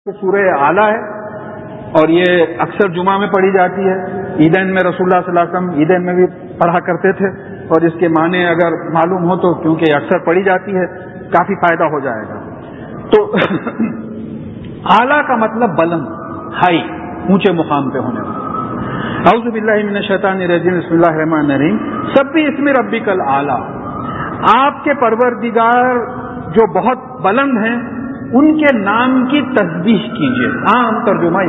سورہ اعلیٰ ہے اور یہ اکثر جمعہ میں پڑھی جاتی ہے. عیدین میں رسول اللہ صلی اللہ علیہ وسلم عیدین میں بھی پڑھا کرتے تھے اور اس کے معنی اگر معلوم ہو تو کیونکہ اکثر پڑھی جاتی ہے کافی فائدہ ہو جائے گا. تو اعلیٰ کا مطلب بلند، ہائی، اونچے مقام پہ ہونے والا. اعوذ باللہ من الشیطان الرجیم، بسم اللہ الرحمن الرحیم. سبح اسم ربک الاعلیٰ، آپ کے پروردگار جو بہت بلند ہیں ان کے نام کی تسبیح کیجیے. عام ترجمہ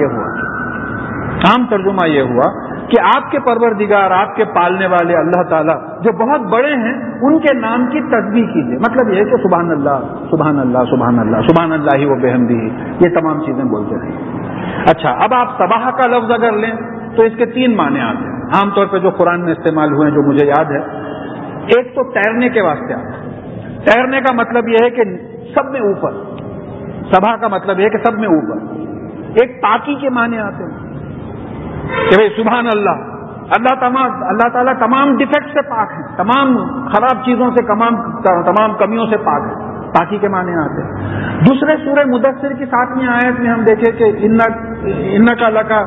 یہ ہوا کہ آپ کے پروردگار، آپ کے پالنے والے اللہ تعالیٰ جو بہت بڑے ہیں ان کے نام کی تسبیح کیجیے. مطلب یہ ہے کہ سبحان اللہ سبحان اللہ سبحان اللہ سبحان اللہ و بحمدہ، یہ تمام چیزیں بولتے رہیں. اچھا، اب آپ سباح کا لفظ اگر لیں تو اس کے 3 معنی آتے ہیں عام طور پہ جو قرآن میں استعمال ہوئے ہیں جو مجھے یاد ہے. ایک تو تیرنے کے واسطے آتا ہے. تیرنے کا مطلب یہ ہے کہ سب میں اوپر، سبا کا مطلب یہ ہے کہ سب میں اوپر. ایک پاکی کے معنی آتے ہیں کہ بھائی سبحان اللہ، اللہ تعالیٰ تمام ڈیفیکٹ سے پاک ہیں، تمام خراب چیزوں سے، تمام کمیوں سے پاک ہے. پاکی کے معنی آتے ہیں. دوسرے سورہ مدثر کی 7ویں آیت میں ہم دیکھیں کہ انکا لکا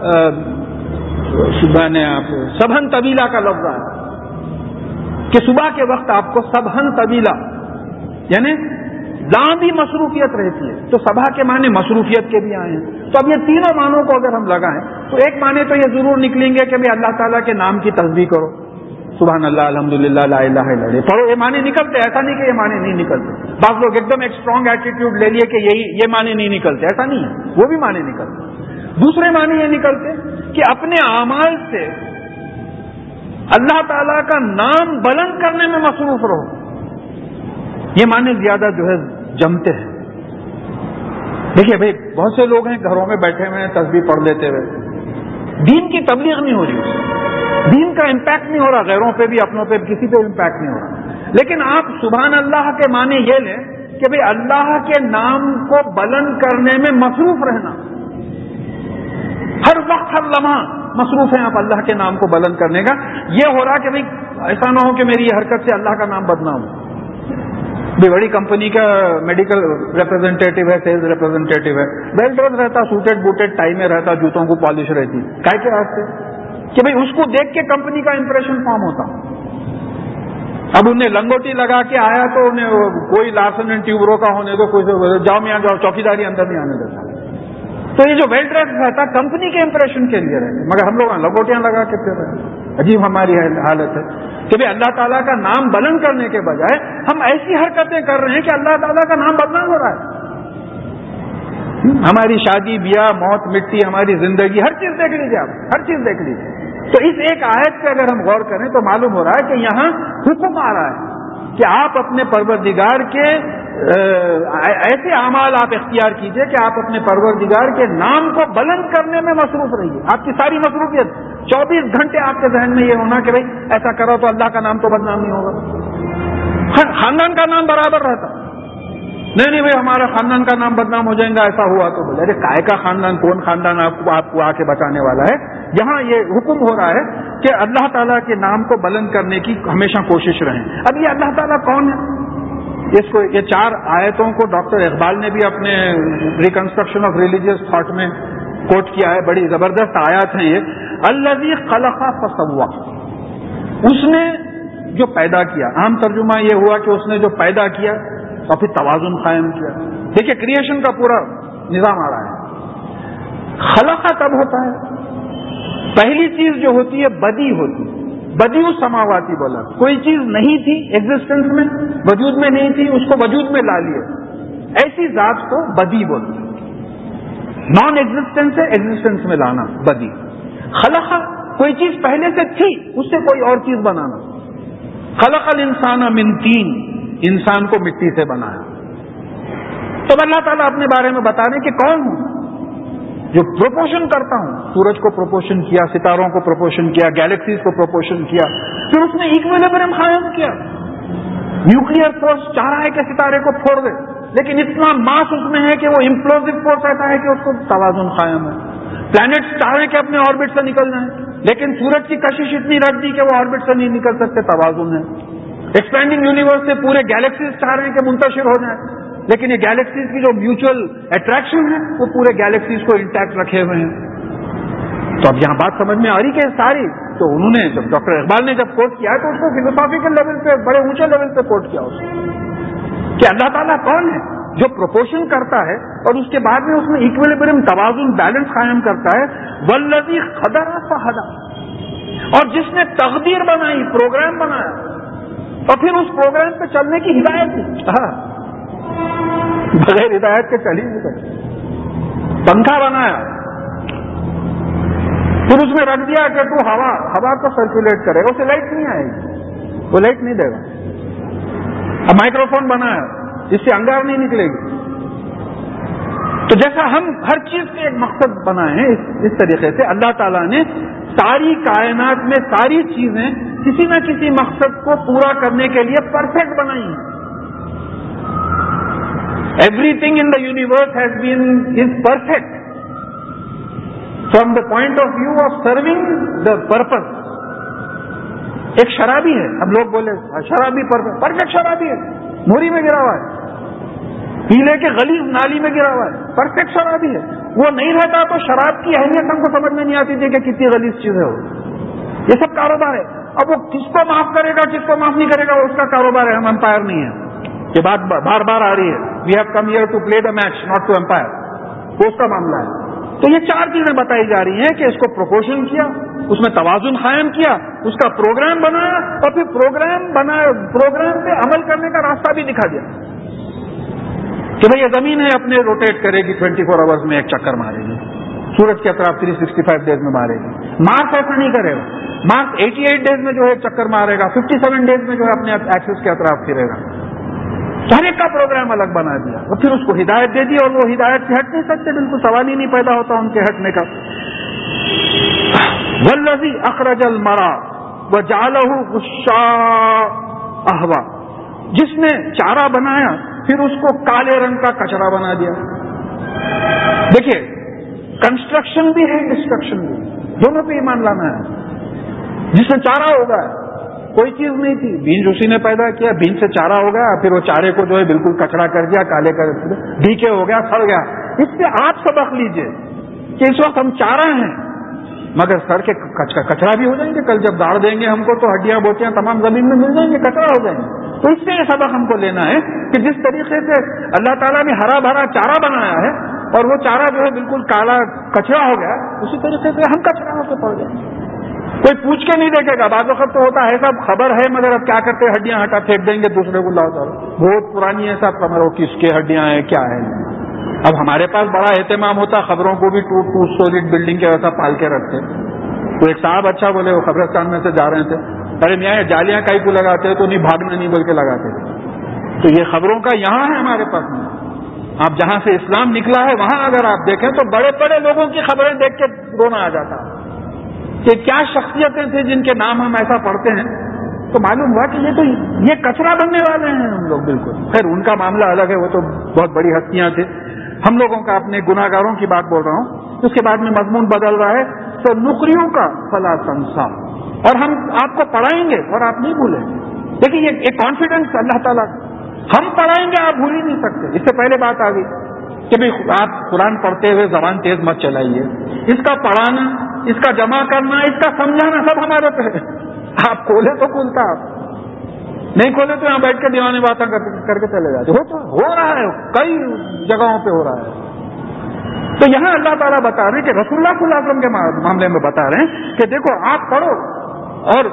سبحن طویلا کا لفظ ہے کہ صبح کے وقت آپ کو سبحن طویلا یعنی لمبی مصروفیت رہتی ہے. تو صبح کے معنی مصروفیت کے بھی آئے ہیں. تو اب یہ تینوں معنوں کو اگر ہم لگائیں تو ایک معنی تو یہ ضرور نکلیں گے کہ اللہ تعالیٰ کے نام کی تسبیح کرو، سبحان اللہ الحمدللہ لا الہ الا اللہ پڑھو. یہ معنی نکلتے، ایسا نہیں کہ یہ معنی نہیں نکلتے. بعض لوگ ایک دم ایک اسٹرانگ ایٹیٹیوڈ لے لیے کہ یہ معنی نہیں نکلتے، ایسا نہیں ہے، وہ بھی معنی نکلتے. دوسرے معنی یہ نکلتے کہ اپنے اعمال سے اللہ تعالیٰ کا نام بلند کرنے میں مصروف رہو. یہ معنی زیادہ جو ہے جمتے ہیں. دیکھیے بھائی بہت سے لوگ ہیں گھروں میں بیٹھے ہوئے ہیں تسبیح پڑھ لیتے ہوئے، دین کی تبلیغ نہیں ہو رہی، دین کا امپیکٹ نہیں ہو رہا، غیروں پہ بھی اپنوں پہ بھی کسی پہ امپیکٹ نہیں ہو رہا. لیکن آپ سبحان اللہ کے معنی یہ لیں کہ بھائی اللہ کے نام کو بلند کرنے میں مصروف رہنا، ہر وقت ہر لمحہ مصروف ہیں آپ اللہ کے نام کو بلند کرنے کا. یہ ہو رہا کہ بھائی ایسا نہ ہو کہ میری یہ حرکت سے اللہ کا نام بدنام ہو. بھی بڑی کمپنی کا میڈیکل ریپرزینٹیٹیو ہے، سیلز ریپرزینٹیٹیو ہے، ویل ڈریس رہتا، سوٹیڈ بوٹیڈ ٹائی میں رہتا، جوتوں کو پالش رہتی، کائے کے راستے کہ بھئی اس کو دیکھ کے کمپنی کا امپریشن فارم ہوتا. اب انہیں لنگوٹی لگا کے آیا تو انہیں کوئی لارسن اینڈ ٹیوبرو کا ہونے دو، کوئی جاؤ میں جاؤ، چوکیداری اندر نہیں آنے دیتا. تو یہ جو ویل ڈریس رہتا کمپنی کے امپریشن کے لیے رہتے، مگر ہم لوگ لنگوٹیاں لگا کے پھر رہے ہیں. عجیب ہماری حالت ہے کہ بھئی اللہ تعالیٰ کا نام بلند کرنے کے بجائے ہم ایسی حرکتیں کر رہے ہیں کہ اللہ تعالیٰ کا نام بدنام ہو رہا ہے. ہماری شادی، بیاہ، موت، مٹی، ہماری زندگی، ہر چیز دیکھ لیجیے آپ، ہر چیز دیکھ لیجیے. تو اس ایک آیت پہ اگر ہم غور کریں تو معلوم ہو رہا ہے کہ یہاں حکم آ رہا ہے کہ آپ اپنے پروردگار کے ایسے اعمال آپ اختیار کیجئے کہ آپ اپنے پروردگار کے نام کو بلند کرنے میں مصروف رہیے. آپ کی ساری مصروفیت 24 گھنٹے آپ کے ذہن میں یہ ہونا کہ بھائی ایسا کرو تو اللہ کا نام تو بدنام نہیں ہوگا. خاندان کا نام برابر رہتا، نہیں بھائی ہمارا خاندان کا نام بدنام ہو جائے گا ایسا ہوا تو بولے ارے کائے کا خاندان، کون خاندان آپ کو آ کے بچانے والا ہے. یہاں یہ حکم ہو رہا ہے کہ اللہ تعالیٰ کے نام کو بلند کرنے کی ہمیشہ کوشش رہیں. اب یہ اللہ تعالیٰ کون ہے؟ یہ 4 آیتوں کو ڈاکٹر اقبال نے بھی اپنے ریکنسٹرکشن آف ریلیجیس تھاٹ میں کوٹ کیا ہے. بڑی زبردست آیات ہیں یہ. الذی خلق فسوی، اس نے جو پیدا کیا. عام ترجمہ یہ ہوا کہ اس نے جو پیدا کیا اور پھر توازن قائم کیا. دیکھیے کریشن کا پورا نظام آ رہا ہے. خلق تب ہوتا ہے پہلی چیز جو ہوتی ہے بدی ہوتی ہے. بدیو سماواتی بولا، کوئی چیز نہیں تھی ایگزسٹنس میں، وجود میں نہیں تھی، اس کو وجود میں لا لیے، ایسی ذات کو بدی بولتے ہیں. نان ایگزسٹنس سے ایگزسٹنس میں لانا بدی. خلق کوئی چیز پہلے سے تھی اس سے کوئی اور چیز بنانا. خلق الانسان من طین، انسان کو مٹی سے بنایا. تو اللہ تعالیٰ اپنے بارے میں بتا رہے کہ کون ہوں جو پروپوشن کرتا ہوں. سورج کو پروپوشن کیا، ستاروں کو پروپوشن کیا، گیلیکسیز کو پروپوشن کیا، پھر اس نے ایکویلیبرم قائم کیا. نیوکلیئر فورس چاہ رہا ہے کہ ستارے کو پھوڑ دے، لیکن اتنا ماس اس میں ہے کہ وہ امپلوزو فورس ایسا ہے کہ اس کو توازن قائم ہے. پلانٹس چاہ رہے ہیں کہ اپنے آربٹ سے نکل جائیں، لیکن سورج کی کشش اتنی رکھ دی کہ وہ آربٹ سے نہیں نکل سکتے، توازن ہے. ایکسپینڈنگ یونیورس سے پورے گیلیکسیز چاہ رہے ہیں کہ منتشر ہو جائیں، لیکن یہ گیلیکسیز کی جو میوچل اٹریکشن ہے وہ پورے گیلیکسیز کو انٹیکٹ رکھے ہوئے ہیں. تو اب یہاں بات سمجھ میں آ رہی کہ ساری تو انہوں نے جب ڈاکٹر اقبال نے جب کوٹ کیا تو اس کو فلسافیکل لیول پہ بڑے اونچے لیول پہ کوٹ کیا اس کہ اللہ تعالیٰ کون ہے جو پروپورشن کرتا ہے اور اس کے بعد میں اس میں ایکویلیبریم توازن بیلنس قائم کرتا ہے. والذی قدر فہدی، اور جس نے تقدیر بنائی پروگرام بنایا اور پھر اس پروگرام پہ چلنے کی ہدایت دی. بغیر ہدایت کے چل ہی نہیں سکتے. پنکھا بنایا پھر اس میں رکھ دیا کہ تو ہوا کو سرکولیٹ کرے گا، اسے لائٹ نہیں آئے گی، وہ لائٹ نہیں دے گا. اب مائکرو فون بنایا جس سے انگار نہیں نکلے گی. تو جیسا ہم ہر چیز کے ایک مقصد بنائے ہیں اس طریقے سے اللہ تعالیٰ نے ساری کائنات میں ساری چیزیں کسی نہ کسی مقصد کو پورا کرنے کے لیے پرفیکٹ بنائی ہیں. Everything in the universe is perfect from the point of view of serving the purpose. ایک شرابی ہے، اب لوگ بولے شرابی پرفیکٹ شرابی ہے، موری میں گرا ہوا ہے، پیلے کے غلیظ نالی میں گرا ہوا ہے، پرفیکٹ شرابی ہے. وہ نہیں رہتا تو شراب کی اہمیت ہم کو سمجھ میں نہیں آتی تھی کہ کتنی غلیظ چیز ہے وہ. یہ سب کاروبار ہے. اب وہ کس کو معاف کرے گا کس کو معاف نہیں کرے گا وہ اس کا کاروبار ہے، ہم امپائر نہیں ہے. یہ بات بار بار آ رہی ہے. We have come here to play the match not to umpire. وہ اس کا معاملہ ہے. تو یہ چار چیزیں بتائی جا رہی ہیں کہ اس کو پروپورشن کیا، اس میں توازن قائم کیا، اس کا پروگرام بنایا اور پھر پروگرام پہ عمل کرنے کا راستہ بھی دکھا دیا کہ بھئی یہ زمین ہے اپنے روٹیٹ کرے گی 24 آورز میں ایک چکر مارے گی، سورج کی اطراف 365 ڈیز میں مارے گی. مارس ایسا نہیں کرے گا. مارس 88 ڈیز میں جو ہے چکر مارے گا، 57 ڈیز میں جو ہے اپنے ایکسس کے اطراف پھرے گا. ہر ایک کا پروگرام الگ بنا دیا اور پھر اس کو ہدایت دے دی اور وہ ہدایت سے ہٹ نہیں سکتے، بالکل سوال ہی نہیں پیدا ہوتا ان کے ہٹنے کا. والذی اخرج المرعى وجعله غثاء احوا، جس نے چارہ بنایا پھر اس کو کالے رنگ کا کچرا بنا دیا. دیکھیے کنسٹرکشن بھی ہے ڈسٹرکشن بھی، دونوں پہ ایمان لانا ہے. جس میں چارہ ہوگا کوئی چیز نہیں تھی، بیج اسی نے پیدا کیا، بیج سے چارہ ہو گیا، پھر وہ چارے کو جو ہے بالکل کچرا کر دیا، کالے کر ڈھیکے ہو گیا، سڑ گیا. اس سے آپ سبق لیجئے کہ اس وقت ہم چارہ ہیں مگر سڑ کے کچرا بھی ہو جائیں گے. کل جب داڑ دیں گے ہم کو تو ہڈیاں بوٹیاں تمام زمین میں مل جائیں گے، کچرا ہو جائیں گے. تو اس سے یہ سبق ہم کو لینا ہے کہ جس طریقے سے اللہ تعالیٰ نے ہرا بھرا چارہ بنایا ہے اور وہ چارہ جو ہے بالکل کالا کچرا ہو گیا، اسی طریقے سے ہم کچرا ہو کے پڑ جائیں گے. کوئی پوچھ کے نہیں دیکھے گا. بعض وقت تو ہوتا ہے صاحب خبر ہے مگر اب کیا کرتے ہڈیاں ہٹا پھینک دیں گے دوسرے کو لاؤ بہت پرانی ہے صاحب خبر ہو کس کے ہڈیاں ہیں کیا ہے. اب ہمارے پاس بڑا اہتمام ہوتا خبروں کو بھی 2 سٹوریڈ بلڈنگ کے ویسا پال کے رکھتے. تو ایک صاحب اچھا بولے وہ قبرستان میں سے جا رہے تھے، ارے میاں جالیاں کائی کو لگاتے تو نہیں بھاگنا نہیں بول کے لگاتے. تو یہ خبروں کا یہاں ہے ہمارے پاس میں. آپ جہاں سے اسلام نکلا ہے وہاں اگر آپ دیکھیں تو بڑے بڑے لوگوں کی خبریں دیکھ کے رونا آ جاتا کہ کیا شخصیتیں تھے جن کے نام ہم ایسا پڑھتے ہیں. تو معلوم ہوا کہ یہ کچرا بننے والے ہیں ہم لوگ. بالکل خیر ان کا معاملہ الگ ہے، وہ تو بہت بڑی ہستیاں تھے. ہم لوگوں کا اپنے گناہ گاروں کی بات بول رہا ہوں. اس کے بعد میں مضمون بدل رہا ہے تو نقریوں کا فلا تنسا، اور ہم آپ کو پڑھائیں گے اور آپ نہیں بھولیں گے. دیکھیے یہ ایک کانفیڈنس اللہ تعالیٰ ہم پڑھائیں گے آپ بھول ہی نہیں سکتے. اس سے پہلے بات آ گئی کہ بھائی آپ قرآن پڑھتے ہوئے زبان تیز مت چلائیے. اس کا پڑھانا، اس کا جمع کرنا، اس کا سمجھانا سب ہمارے پہ ہے. آپ کھولے تو کھولتا، آپ نہیں کھولے تو یہاں بیٹھ کے دیوانے باتیں کر کے چلے جاتے. ہو رہا ہے کئی جگہوں پہ ہو رہا ہے. تو یہاں اللہ تعالیٰ بتا رہے ہیں کہ رسول اللہ صلی اللہ علیہ وسلم کے معاملے میں بتا رہے ہیں کہ دیکھو آپ پڑھو اور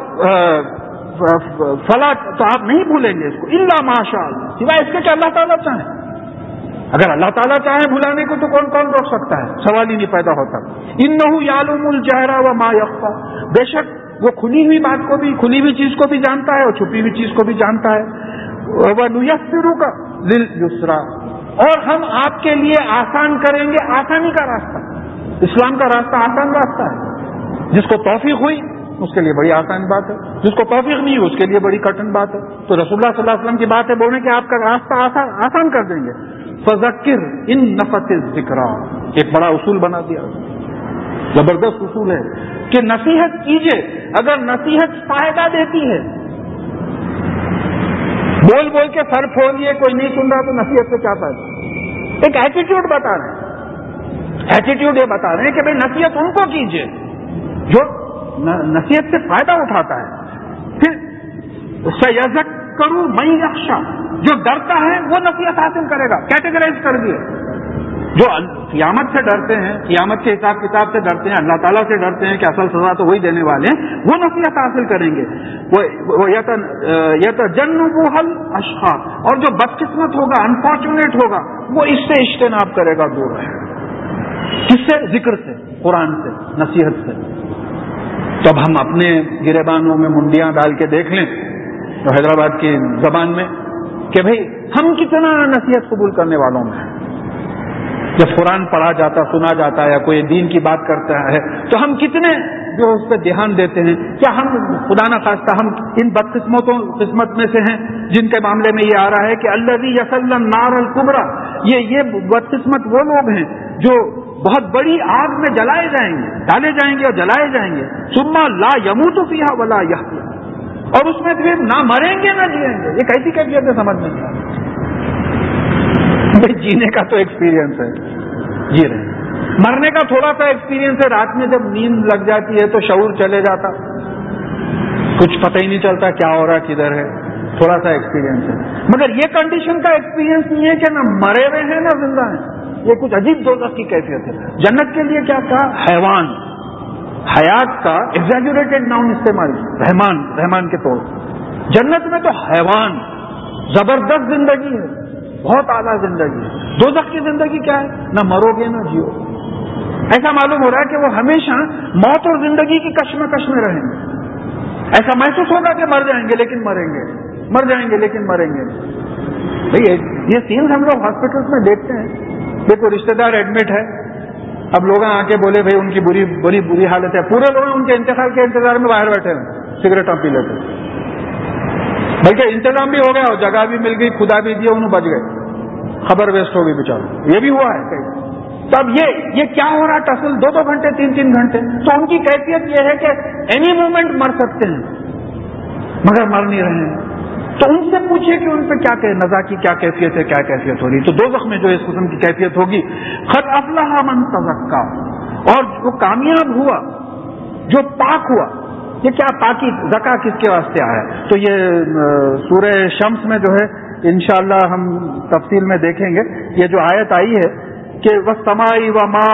فلا تو آپ نہیں بھولیں گے اس کو الا ماشاء اللہ، سوائے اس کے کہ اللہ تعالیٰ چاہیں. اگر اللہ تعالیٰ چاہے بھلانے کو تو کون روک سکتا ہے؟ سوال ہی نہیں پیدا ہوتا. انہ یعلم الجہر وما یخفی، بے شک وہ کھلی ہوئی بات کو بھی، کھلی ہوئی چیز کو بھی جانتا ہے اور چھپی ہوئی چیز کو بھی جانتا ہے. وَنُيَسِّرُكَ لِلْيُسْرَىٰ، اور ہم آپ کے لیے آسان کریں گے آسانی کا راستہ. اسلام کا راستہ آسان راستہ ہے. جس کو توفیق ہوئی اس کے لیے بڑی آسان بات ہے، جس کو توفیق نہیں ہوئی اس کے لیے بڑی کٹن بات ہے. تو رسول اللہ صلی اللہ علیہ وسلم کی بات ہے بولنے کہ آپ کا راستہ آسان کر دیں گے. فذکر ان نفعت الذکریٰ، ایک بڑا اصول بنا دیا، زبردست اصول ہے کہ نصیحت کیجئے اگر نصیحت فائدہ دیتی ہے بول بول کے سر پھوڑ لیے کوئی نہیں سن رہا تو نصیحت سے کیا فائدہ. ایک ایٹیٹیوڈ بتا رہے ہیں, ایٹیٹیوڈ یہ بتا رہے ہیں کہ بھائی نصیحت ان کو کیجیے جو نصیحت سے فائدہ اٹھاتا ہے. پھر سیذکر من یخشی, جو ڈرتا ہے وہ نصیحت حاصل کرے گا. کیٹیگرائز کر دیے, جو قیامت سے ڈرتے ہیں, قیامت کے حساب کتاب سے ڈرتے ہیں, اللہ تعالیٰ سے ڈرتے ہیں کہ اصل سزا تو وہی دینے والے ہیں, وہ نصیحت حاصل کریں گے. وہ یتجنبها الاشقی, اور جو بدقسمت ہوگا, انفارچونیٹ ہوگا, وہ اس سے اجتناب کرے گا, دور رہے گا. کس سے؟ ذکر سے, قرآن سے, نصیحت سے. تو اب ہم اپنے گریبانوں میں منڈیاں ڈال کے دیکھ لیں تو حیدرآباد کی زبان میں کہ بھئی ہم کتنا نصیحت قبول کرنے والوں میں ہیں. جب قرآن پڑھا جاتا, سنا جاتا ہے, یا کوئی دین کی بات کرتا ہے تو ہم کتنے جو اس پہ دھیان دیتے ہیں. کیا ہم خدا نہ خواستہ ہم ان بدقسمتوں قسمت میں سے ہیں جن کے معاملے میں یہ آ رہا ہے کہ الذی یصلی النار الکبریٰ, یہ بدقسمت وہ لوگ ہیں جو بہت بڑی آگ میں جلائے جائیں گے, ڈالے جائیں گے اور جلائے جائیں گے. ثم لا یموت فیہا ولا یحیا, اور اس میں پھر نہ مریں گے نہ جیئیں گے. یہ کیسی کیفیت ہے سمجھ نہیں آ رہی. جینے کا تو ایکسپیرینس ہے, جی رہے. مرنے کا تھوڑا سا ایکسپیرینس ہے, رات میں جب نیند لگ جاتی ہے تو شعور چلے جاتا, کچھ پتہ ہی نہیں چلتا کیا ہو رہا کدھر ہے, تھوڑا سا ایکسپیرینس ہے. مگر یہ کنڈیشن کا ایکسپیرینس نہیں ہے کہ نہ مرے ہوئے ہیں نہ زندہ ہیں. یہ کچھ عجیب دوزخ کی کیفیت ہے. جنت کے لیے کیا کہا؟ حیوان, حیات کا ایگزیجریٹڈ ناؤن استعمال, رحمان کے طور. جنت میں تو حیوان, زبردست زندگی ہے, بہت اعلیٰ زندگی ہے. دوزخ کی زندگی کیا ہے؟ نہ مرو گے نہ جیو. ایسا معلوم ہو رہا ہے کہ وہ ہمیشہ موت اور زندگی کی کشمکش میں رہیں گے. ایسا محسوس ہوگا کہ مر جائیں گے لیکن مریں گے, مر جائیں گے لیکن مریں گے. بھئی یہ سینز ہم لوگ ہاسپٹلس میں دیکھتے ہیں. دیکھو رشتے دار ایڈمٹ ہے, اب لوگ آ کے بولے بھائی ان کی بری حالت ہے, پورے لوگ ان کے انتقال کے انتظار میں باہر بیٹھے ہیں, سگریٹاں پی لیتے. بلکہ انتظام بھی ہو گیا اور جگہ بھی مل گئی, خدا بھی دیا, انہوں بچ گئے, خبر ویسٹ ہو گئی بیچاروں. یہ بھی ہوا ہے کہیں. تو اب یہ کیا ہو رہا ٹسل 2 گھنٹے 3 گھنٹے. تو ان کی کیفیت یہ ہے کہ اینی مومنٹ مر سکتے ہیں مگر مر نہیں رہے ہیں. تو ان سے پوچھئے کہ ان پہ کیا کہ نزا کی کیا کیفیت ہے, کیا کیفیت ہو رہی. تو دوزخ میں جو اس قسم کی کیفیت ہوگی, قد افلح من تزکا, اور وہ کامیاب ہوا جو پاک ہوا. یہ کیا پاکی زکا کس کے واسطے آیا؟ تو یہ سورہ شمس میں جو ہے انشاءاللہ ہم تفصیل میں دیکھیں گے. یہ جو آیت آئی ہے کہ والسماء وما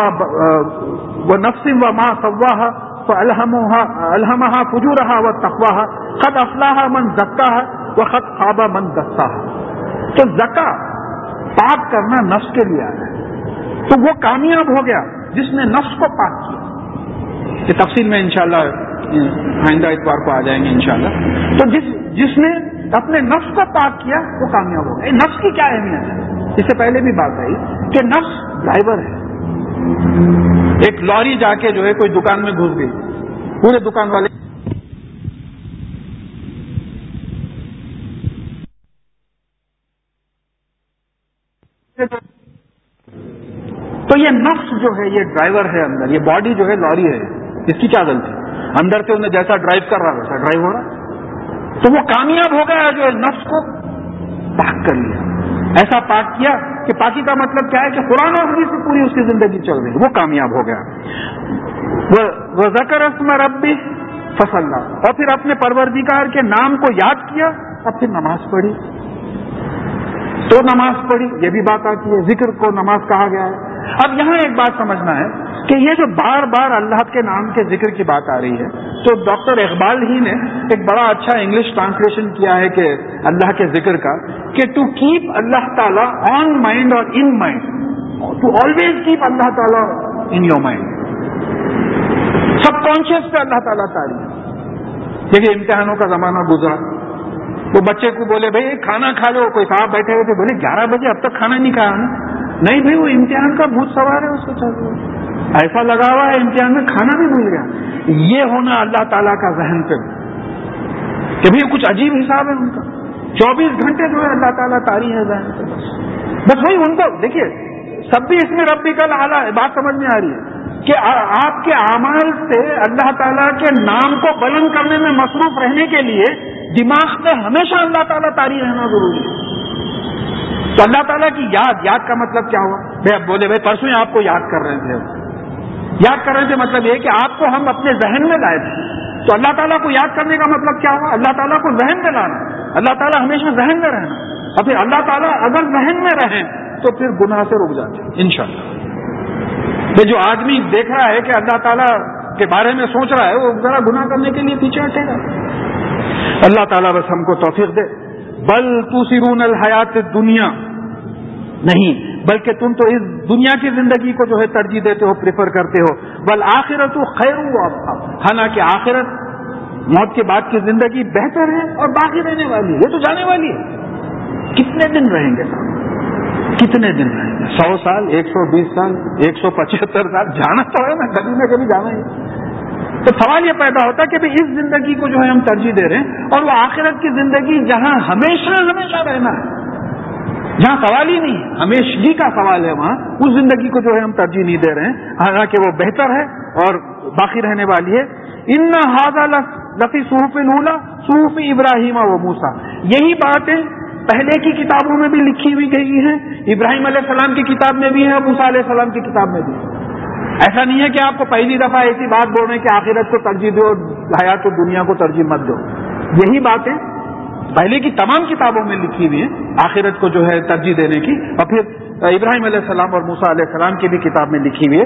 ونفس وما سواها فألهمها فجورها وتقواها قد افلح من زکاها وقد خاب من دساها. تو زکا پاک کرنا نفس کے لیے آیا ہے, تو وہ کامیاب ہو گیا جس نے نفس کو پاک کیا. یہ تفصیل میں انشاءاللہ آئندہ اتوار کو آ جائیں گے انشاءاللہ. تو جس نے اپنے نفس کو پاک کیا وہ کامیاب ہو گیا. نفس کی کیا اہمیت ہے؟ اس سے پہلے بھی بات آئی کہ نفس ڈرائیور ہے. ایک لاری جا کے جو ہے کوئی دکان میں گھس گئی, پورے دکان والے تو یہ نفس جو ہے یہ ڈرائیور ہے اندر, یہ باڈی جو ہے لاری ہے, اس کی کیا غلطی؟ اندر سے انہیں جیسا ڈرائیو کر رہا ویسا ڈرائیو ہو رہا. تو وہ کامیاب ہو گیا جو نفس کو پاک کر لیا. ایسا پاک کیا کہ پاکی کا مطلب کیا ہے کہ قرآن اور حدیث سے پوری اس کی زندگی چل رہی, وہ کامیاب ہو گیا. وذکر اسم ربہ فصلی, اور پھر اپنے پروردگار کے نام کو یاد کیا اور پھر نماز پڑھی. تو نماز پڑھی, یہ بھی بات آتی ہے, ذکر کو نماز کہا گیا ہے. اب یہاں ایک بات سمجھنا ہے کہ یہ جو بار بار اللہ کے نام کے ذکر کی بات آ رہی ہے, تو ڈاکٹر اقبال ہی نے ایک بڑا اچھا انگلش ٹرانسلیشن کیا ہے کہ اللہ کے ذکر کا, کہ ٹو کیپ اللہ تعالیٰ آن مائنڈ اور in mind, to always keep اللہ تعالیٰ in your mind. Subconscious پہ اللہ تعالیٰ تعریف. دیکھیے امتحانوں کا زمانہ گزرا, وہ بچے کو بولے بھائی کھانا کھا لو, کوئی صاحب بیٹھے ہوئے تھے بولے 11 بجے اب تک کھانا نہیں کھایا نا. نہیں بھائی وہ امتحان کا بھوت سوار ہے, اس کو چاہیے, ایسا لگا ہوا ہے امتحان میں کھانا بھی بھول گیا. یہ ہونا اللہ تعالیٰ کا ذہن پہ کہ بھائی کچھ عجیب حساب ہے ان کا. 24 گھنٹے جو ہے اللہ تعالیٰ طاری ہے ذہن پہ. بس وہی ان کو دیکھیے, سب بھی اس میں ربی کا اعلیٰ ہے, بات سمجھ میں آ رہی ہے. کہ آپ کے اعمال سے اللہ تعالیٰ کے نام کو بلند کرنے میں مصروف رہنے کے لیے دماغ میں ہمیشہ اللہ تعالیٰ طاری رہنا ضروری ہے. تو اللہ تعالیٰ کی یاد کا مطلب کیا ہوا؟ بھائی اب بولے بھائی پرسوں ہی آپ کو یاد کر رہے تھے مطلب یہ کہ آپ کو ہم اپنے ذہن میں لائے تھے. تو اللہ تعالیٰ کو یاد کرنے کا مطلب کیا ہوا؟ اللہ تعالیٰ کو ذہن میں لانا. اللہ تعالیٰ ہمیشہ ذہن میں رہنا. اور پھر اللہ تعالیٰ اگر ذہن میں رہیں تو پھر گناہ سے رک جاتے ہیں انشاءاللہ. جو آدمی دیکھ رہا ہے کہ اللہ تعالیٰ کے بارے میں سوچ رہا ہے وہ ذرا گناہ کرنے کے لیے پیچھے ہٹے گا. اللہ تعالیٰ بس ہم کو توفیق دے. بل تؤثرون الحیات الدنیا، نہیں بلکہ تم تو اس دنیا کی زندگی کو جو ہے ترجیح دیتے ہو، پریفر کرتے ہو. والآخرۃ خیر وابقیٰ، حالانکہ آخرت موت کے بعد کی زندگی بہتر ہے اور باقی رہنے والی ہے. یہ تو جانے والی ہے. کتنے دن رہیں گے صاحب؟ کتنے دن رہیں گے؟ 100 سال، 120 سال، 175 سال؟ جانا تو ہے نا، کبھی نہ کبھی جانا ہی. تو سوال یہ پیدا ہوتا ہے کہ اس زندگی کو جو ہے ہم ترجیح دے رہے ہیں اور وہ آخرت کی زندگی جہاں ہمیشہ ہمیشہ رہنا ہے، جہاں سوال ہی نہیں، ہمیشگی کا سوال ہے، وہاں اس زندگی کو جو ہے ہم ترجیح نہیں دے رہے ہیں، حالانکہ وہ بہتر ہے اور باقی رہنے والی ہے. ان ھذا لفی صحف الاولی صحف ابراہیم و موسیٰ، یہی باتیں پہلے کی کتابوں میں بھی لکھی ہوئی گئی ہیں. ابراہیم علیہ السلام کی کتاب میں بھی ہے، موسیٰ علیہ السلام کی کتاب میں بھی ہے. ایسا نہیں ہے کہ آپ کو پہلی دفعہ ایسی بات بول رہے ہیں کہ آخرت کو ترجیح دو، حیات و دنیا کو ترجیح مت دو. یہی باتیں پہلے کی تمام کتابوں میں لکھی ہوئی ہیں آخرت کو جو ہے ترجیح دینے کی، اور پھر ابراہیم علیہ السلام اور موسیٰ علیہ السلام کی بھی کتاب میں لکھی ہوئی ہے.